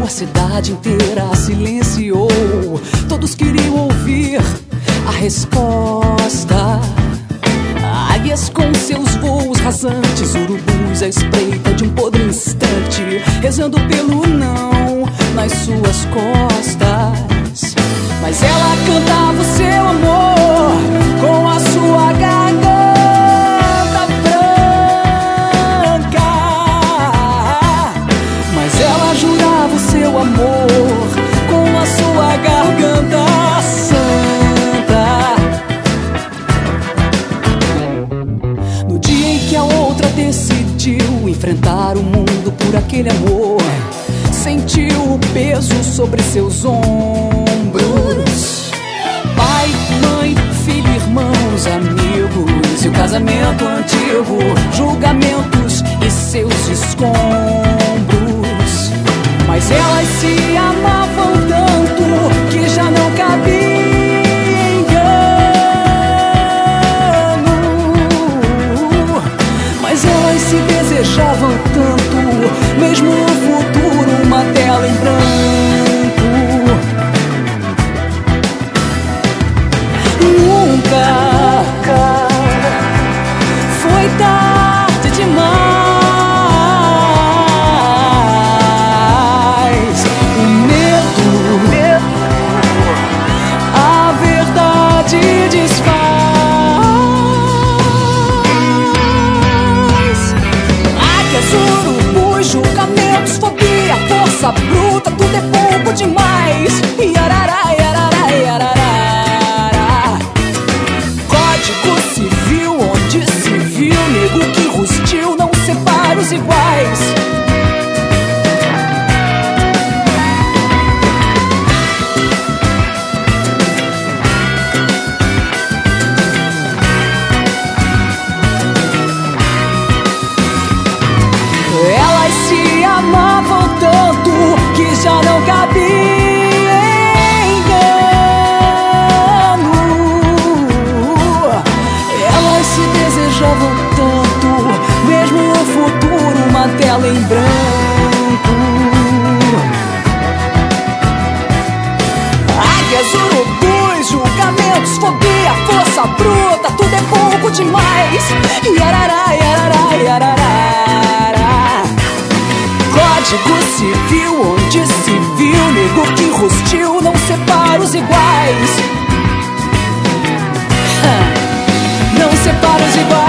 a cidade inteira silenciou. Todos queriam ouvir a resposta. Águias com seus voos rasantes, urubus à espreita de um podre instante, rezando pelo não nas suas costas. Mas ela cantava o seu amor com a sua garganta branca. Mas ela jurava o seu amor com a sua garganta santa. No dia em que a outra decidiu enfrentar o mundo por aquele amor, sentiu o peso sobre seus ombros. Pai, mãe, filho, irmãos, amigos, e o casamento antigo, julgamentos e seus escombros. Mas elas se amavam tanto que já não cabia engano. Mas elas se desejavam tanto, mesmo o futuro uma tela em branco. Nunca foi tarde demais. O medo, a verdade desfaz. Águias, urubus, julgamentos, fobia, força bruta, tudo é pouco demais. Yarará, yarará, yarará. Código civil, onde se viu nego que rustiu, não separa os iguais. Elas se amavam tanto que já não cabia engano. Elas se desejavam tanto, mesmo o futuro uma tela em branco. Águias, urubus, julgamentos, fobia, força bruta, tudo é pouco demais. Yarará, yarará, yarará. Código civil, onde se viu nego que rustiu, não separa os iguais. Não separa os iguais.